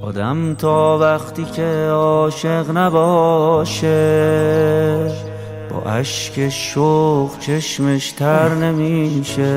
آدم تا وقتی که عاشق نباشه با اشک شوق چشمش تر نمیشه.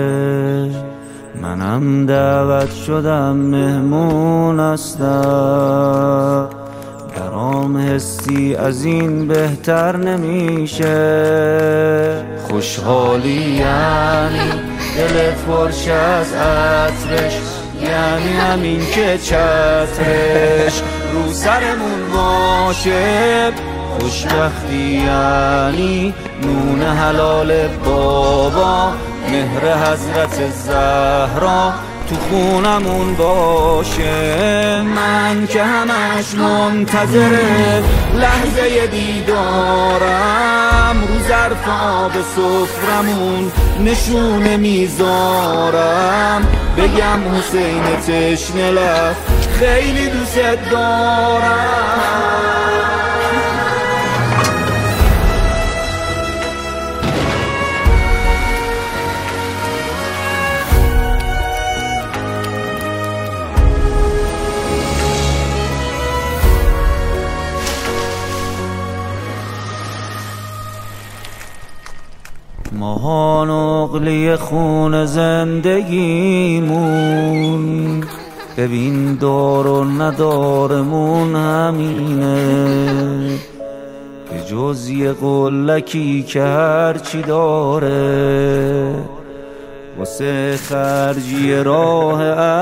منم دعوت شدم مهمون هستم، برام حسی از این بهتر نمیشه. خوشحالی یعنی دل فرش از عطرش، یعنی همین که چترش رو سرمون باشه. خوشبختی یعنی نون حلال بابا، مهر حضرت زهرا تو خونمون باشه. من که همش منتظر لحظه دیدارم، رو ظرف آب سفرمون نشونه میذارم، بگم حسین تشنه لب خیلی دوست دارم. ماها نقلی خون زندگیمون، ببین دار و ندارمون همینه. به جز یه قلکی که هرچی داره، واسه خرجی راه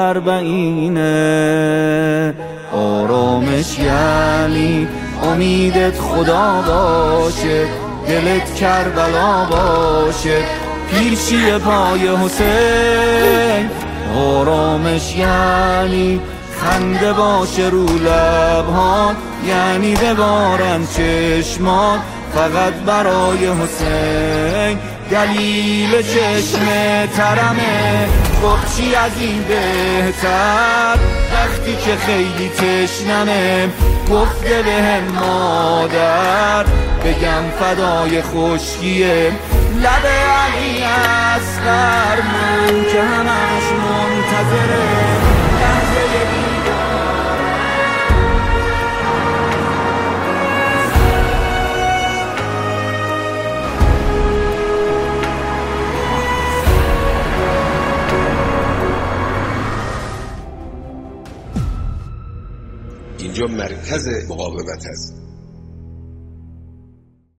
اربعینه. آرامش یعنی امیدت خدا باشه، دلت کربلا باشه، پیشی پای حسین. آرامش یعنی خنده باشه رو لبها، یعنی ببارن چشمات فقط برای حسین. دلیل چشم ترمه، خب چی از این بهتر؟ وقتی که خیلی تشنمه گفته بهم مادر، بگم فدای خشکیه لب علی اصغر. من که همش منتظره لحظه اینجا مرکز مقاومت است.